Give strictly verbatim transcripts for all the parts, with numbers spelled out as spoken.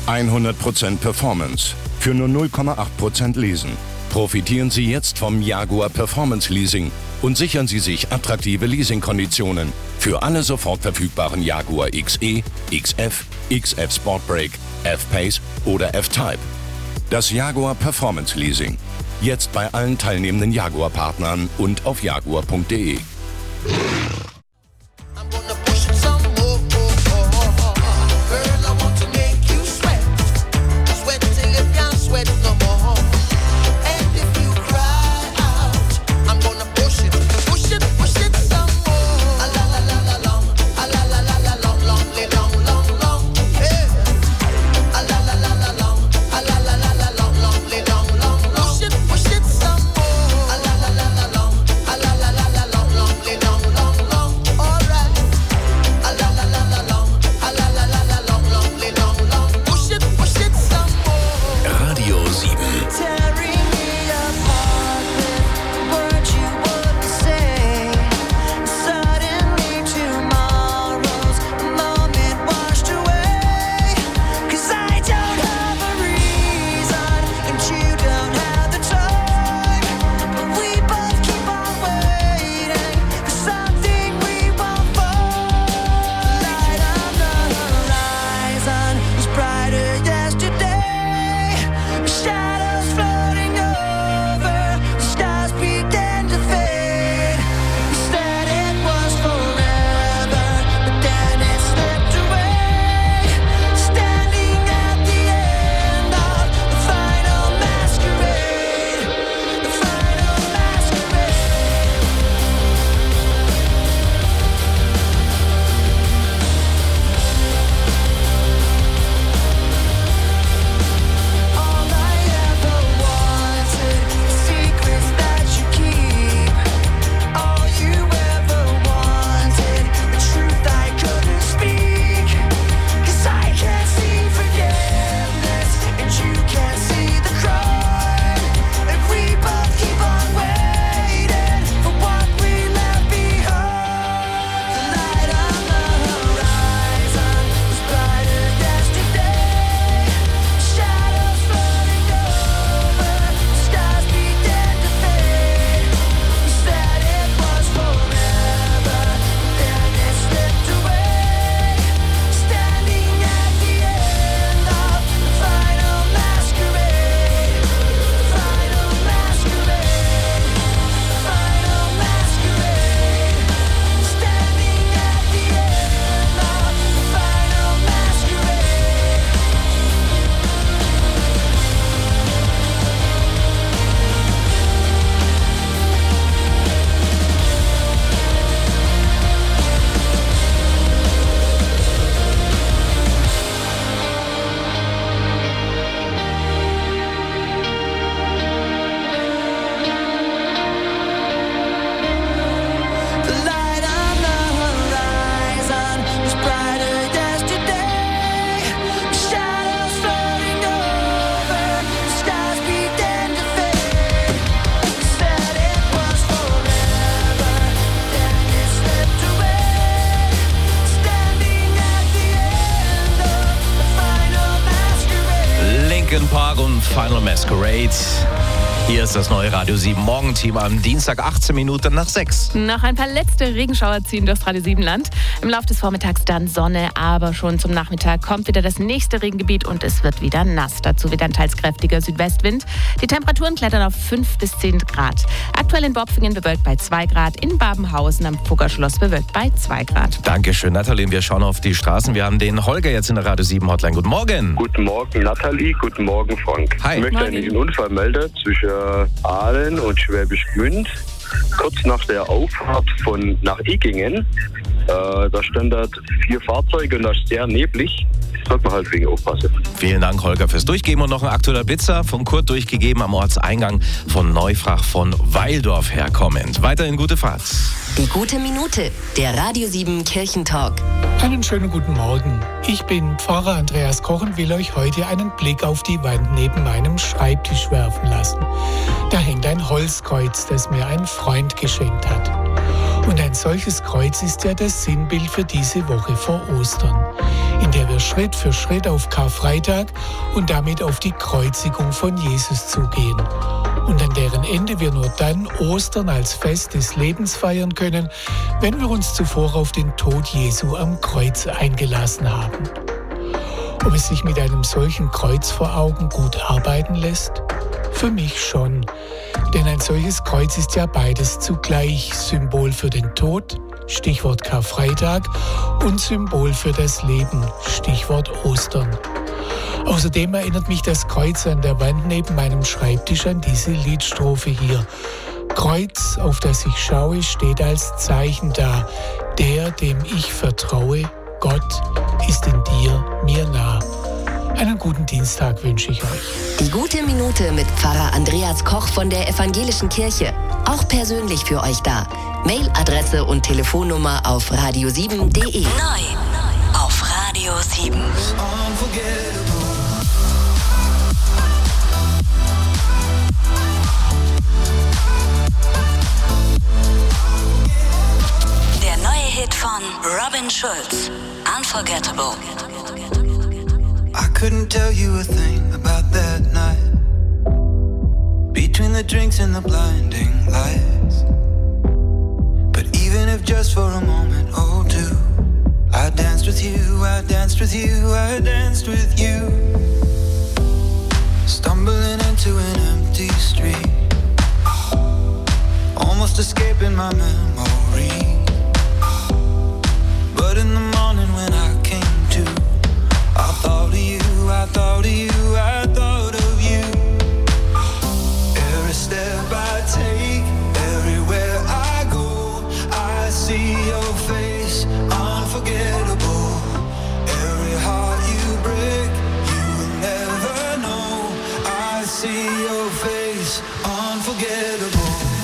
hundert Prozent Performance für nur null Komma acht Prozent Leasen. Profitieren Sie jetzt vom Jaguar Performance Leasing und sichern Sie sich attraktive Leasingkonditionen für alle sofort verfügbaren Jaguar X E, X F, X F Sportbrake, F-Pace oder F-Type. Das Jaguar Performance Leasing. Jetzt bei allen teilnehmenden Jaguar-Partnern und auf jaguar punkt de. Linkin Park und Final Masquerade. Hier ist das neue Radio sieben Morgenteam am Dienstag, achtzehn Minuten nach sechs. Noch ein paar letzte Regenschauer ziehen durchs Radio sieben Land. Im Laufe des Vormittags dann Sonne, aber schon zum Nachmittag kommt wieder das nächste Regengebiet und es wird wieder nass. Dazu wieder ein teils kräftiger Südwestwind. Die Temperaturen klettern auf fünf bis zehn Grad. Aktuell in Bopfingen bewölkt bei zwei Grad, in Babenhausen am Fuggerschloss bewölkt bei zwei Grad. Dankeschön, Nathalie. Wir schauen auf die Straßen. Wir haben den Holger jetzt in der Radio sieben Hotline. Guten Morgen. Guten Morgen, Nathalie. Guten Morgen, Frank. Hi. Ich möchte Morgen. einen Unfall melden zwischen Aalen und Schwäbisch Gmünd. Kurz nach der Auffahrt von nach Egingen. Äh, da standen dort vier Fahrzeuge und das ist sehr neblig. Sollte man halt wegen aufpassen. Vielen Dank, Holger, fürs Durchgeben. Und noch ein aktueller Blitzer von Kurt durchgegeben am Ortseingang von Neufrach von Weildorf herkommend. Weiterhin gute Fahrt. Die gute Minute, der Radio sieben Kirchentalk. Einen schönen guten Morgen. Ich bin Pfarrer Andreas Koch und will euch heute einen Blick auf die Wand neben meinem Schreibtisch werfen lassen. Da hängt ein Holzkreuz, das mir ein Freund geschenkt hat. Und ein solches Kreuz ist ja das Sinnbild für diese Woche vor Ostern, in der wir Schritt für Schritt auf Karfreitag und damit auf die Kreuzigung von Jesus zugehen. Und an deren Ende wir nur dann Ostern als Fest des Lebens feiern können, wenn wir uns zuvor auf den Tod Jesu am Kreuz eingelassen haben. Ob es sich mit einem solchen Kreuz vor Augen gut arbeiten lässt? Für mich schon, denn ein solches Kreuz ist ja beides zugleich Symbol für den Tod, Stichwort Karfreitag, und Symbol für das Leben, Stichwort Ostern. Außerdem erinnert mich das Kreuz an der Wand neben meinem Schreibtisch an diese Liedstrophe hier. Kreuz, auf das ich schaue, steht als Zeichen da. Der, dem ich vertraue, Gott, ist in dir mir nah. Einen guten Dienstag wünsche ich euch. Die gute Minute mit Pfarrer Andreas Koch von der Evangelischen Kirche. Auch persönlich für euch da. Mailadresse und Telefonnummer auf radio sieben punkt de. Neu auf Radio sieben. Der neue Hit von Robin Schulz. Unforgettable. I couldn't tell you a thing about that night. Between the drinks and the blinding lights. But even if just for a moment or two, I danced with you, I danced with you, I danced with you. Stumbling into an empty street, almost escaping my memory. But in the morning when I came to, I thought of you, I thought of you, I thought of you. Every step I take, everywhere I go, I see your face, unforgettable. Every heart you break, you will never know. I see your face, unforgettable.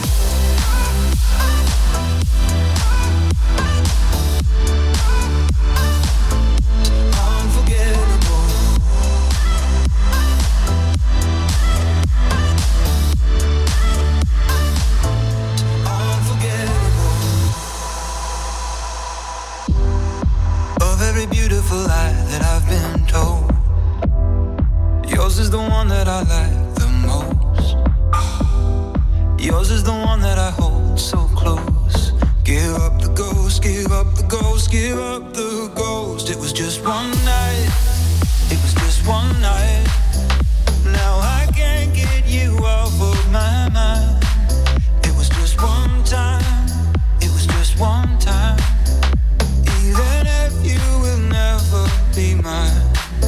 Beautiful lie that I've been told, yours is the one that I like the most. Yours is the one that I hold so close. Give up the ghost, give up the ghost, give up the ghost. It was just one night, it was just one night. Now I can't get you off of my mind. It was just one time, it was just one time. Even if you will never be mine.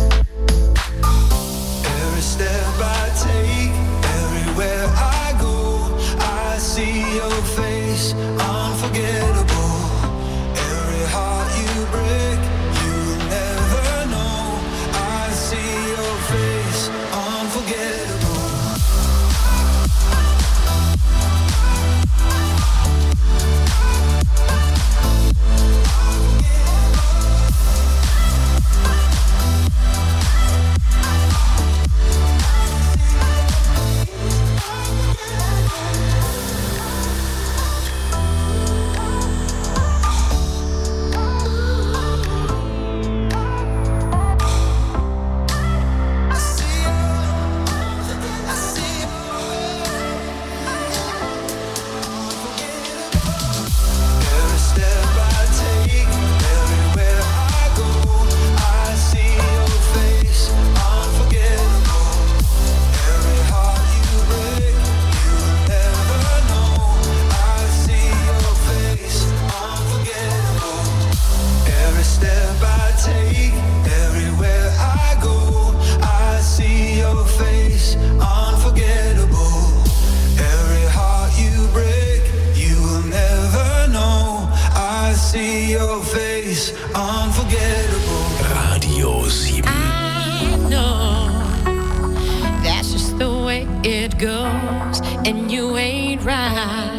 Every step I take, everywhere I go, I see your face, unforgettable. Every heart you break, you will never know. I see your face, unforgettable. Radio sieben. I know that's just the way it goes, and you ain't right.